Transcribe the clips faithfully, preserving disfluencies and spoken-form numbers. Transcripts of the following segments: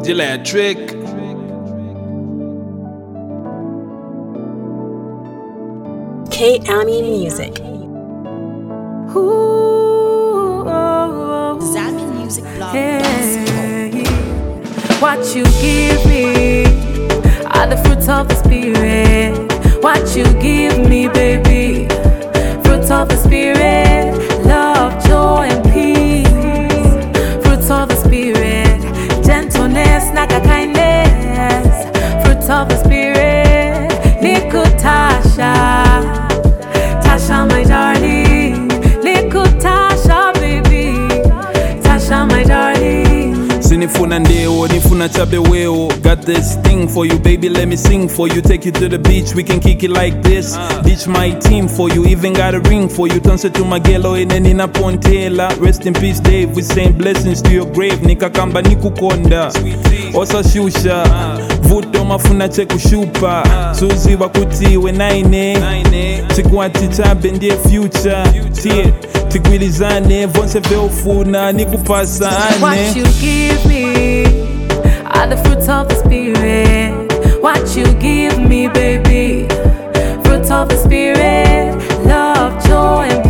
Electric. K Ami Music. Ooh, oh, oh. Zambian Music Blog. Hey, what you give me are the fruits of the spirit. What you give me, baby, fruits of the spirit. Love, joy, and peace. Fruits of the spirit. Gentleness, naka kindness. Fruits of the spirit. Nikutasha, Tasha, my darling. Nikutasha, baby. Tasha, my darling. Sinifuna ndeo, nifuna chabe weo. Got this thing for you, baby, let me sing for you. Take you to the beach, we can kick it like this. Ditch my team for you, even got a ring for you. Turn to Magelo and then in a Pontela. Rest in peace, Dave, we saying blessings to your grave. Nika kamba nikukonda, osa shusha. Vuto mafuna cheku shupa. Suzi wakuti we naine. Chikuati chabe ndiye future. Tie, tikwilizane, vonse veofuna, nikupasa ane. What you give me are the fruits of the spirit. What you give me, baby, fruits of the spirit. Love, joy, and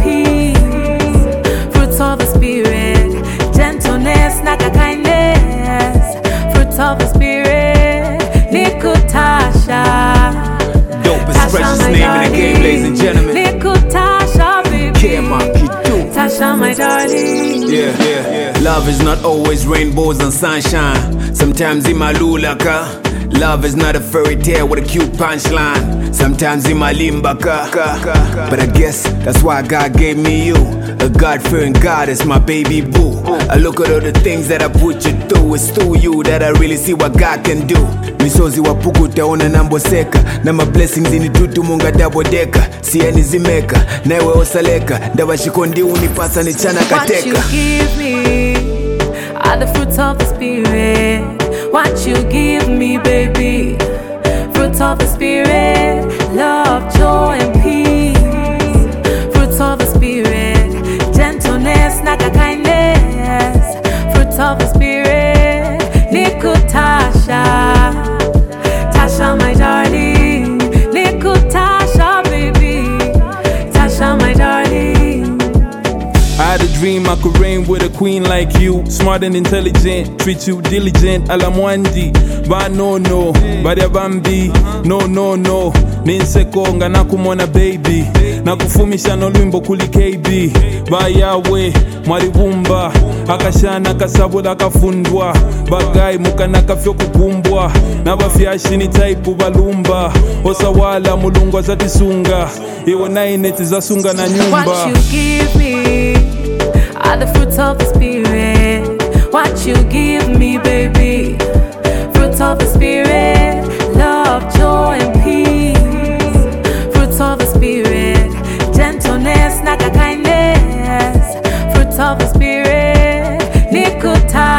peace. Fruits of the spirit. Gentleness, naka kindness. Fruits of the spirit. Nikutasha, Dopest, precious name in the game, ladies and gentlemen. Nikutasha, baby. K-Monkey Tasha, my darling. Yeah, yeah, yeah. Love is not always rainbows and sunshine. Sometimes imalulaka. Love is not a fairy tale with a cute punchline. Sometimes imalimbaka. But I guess that's why God gave me you. A God-fearing goddess, my baby boo. I look at all the things that I put you through. It's through you that I really see what God can do. Misozi wapuku taona namboseka. Na my blessings initutu munga double deka. Sieni zimeka, nawe osaleka. Ndawashikondi unipasa ni chana kateka. What you give me are the fruits of the spirit. What you give me, baby, fruits of the spirit. Love, joy, and peace. Fruits of the spirit. Gentleness, naka kindness. Fruits of the spirit. Nikutasha, Tasha, my darling. Nikutasha, baby. Tasha, my darling. I had a dream I could reign with a queen like you. Smart and intelligent, treat you diligent. Alamwandi, ba no no, ba de bambi, no no no. Ninseko nga nakumona baby. Nakufumisha no lwimbo kuli K B. Ba yawe, maribumba. Akashana kasabula kafundwa. Bagay mukana kafyo kukumbwa. Nabafyashi ni type balumba. Osawala mulungwa zatisunga. Iwo naineti zasunga na nyumba. What you give me are the fruits of the spirit. What you give me, baby, fruits of the spirit. Love, joy, and peace. Fruits of the spirit. Gentleness, naka kindness. Fruits of the spirit. Nikuta